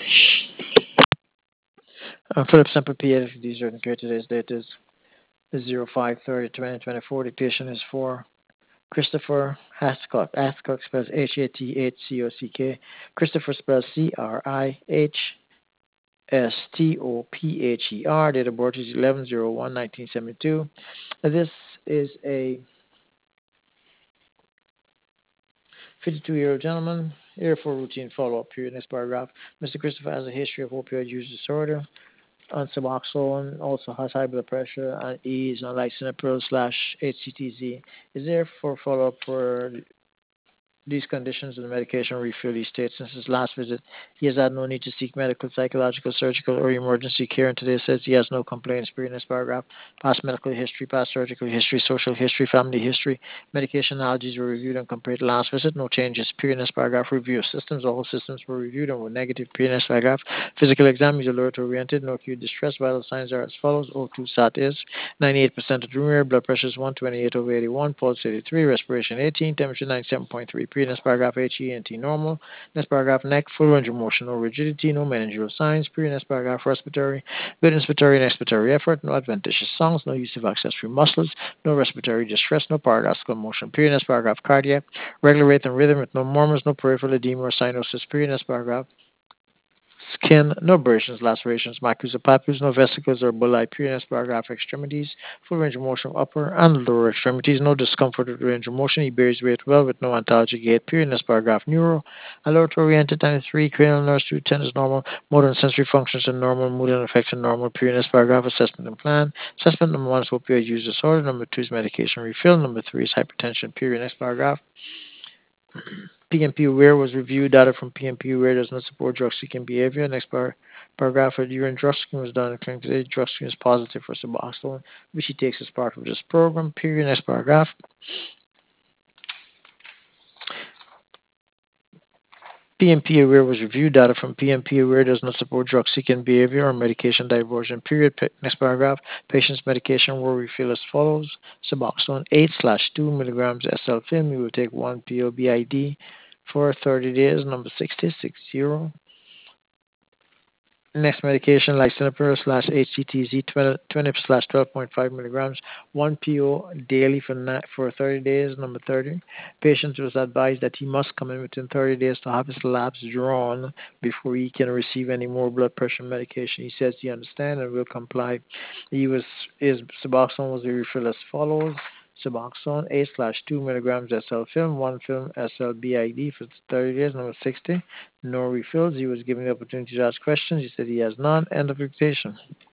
Philip Semper PF, these are here. Today's date is 05/30/2024. Dictation is for Christopher Hascock. Hascock spells Hathcock. Christopher spells Christopher. Date of birth is 11/01/1972. This is a 52-year-old gentleman here for routine follow-up period. Next paragraph. Mr. Christopher has a history of opioid use disorder on Suboxone, also has high blood pressure, and is on lisinopril/HCTZ. Is there for follow-up for these conditions and the medication refill he states since his last visit he has had no need to seek medical, psychological, surgical, or emergency care, and today says he has no complaints. Period. In this paragraph, past medical history, past surgical history, social history, family history, medication allergies were reviewed and compared to last visit. No changes. Period. In this paragraph, review of systems. All systems were reviewed and were negative. Period. In this paragraph, physical exam is alert oriented. No acute distress. Vital signs are as follows. O2 sat is 98% of room air. Blood pressure is 128/81. Pulse 83. Respiration 18. Temperature 97.3. Period. Next paragraph, HENT normal. Next paragraph, neck, full range of motion, no rigidity, no meningeal signs. Period. Next paragraph, respiratory, good inspiratory and expiratory effort, no adventitious songs, no use of accessory muscles, no respiratory distress, no paradoxical motion. Period. Next paragraph, cardiac, regular rate and rhythm with no murmurs, no peripheral edema or cyanosis. Period. Next paragraph, skin, no abrasions, lacerations, maculae or papules, no vesicles or bullae. Period. Next paragraph, extremities, full range of motion of upper and lower extremities, no discomfort with range of motion. He bears weight well with no ontology gait. Period. Next paragraph, neuro, alert oriented, 93, cranial nerves through 10 is normal, motor and sensory functions are normal, mood and affection normal. Period. Next paragraph, assessment and plan. Assessment number 1 is opioid use disorder, number 2 is medication refill, number 3 is hypertension. Period. Next paragraph, PMP aware was reviewed. Data from PMP aware does not support drug seeking behavior. Next paragraph, a urine drug screen was done in clinic today. Drug screen is positive for Suboxone, which he takes as part of this program. Period. Next paragraph. PMP aware was reviewed. Data from PMP aware does not support drug seeking behavior or medication diversion. Period. Next paragraph. Patient's medication will refill as follows: Suboxone 8/2 milligrams SL film. You will take 1 pill BID for 30 days. Number 6060. Next medication, lisinopril/HCTZ 20/12.5 milligrams, 1 PO daily for 30 days. Number 30, patient was advised that he must come in within 30 days to have his labs drawn before he can receive any more blood pressure medication. He says he understands and will comply. His Suboxone was refilled as follows: Suboxone 8/2 milligrams SL film, 1 film SL BID for 30 days. Number 60. No refills. He was given the opportunity to ask questions. He said he has none. End of dictation.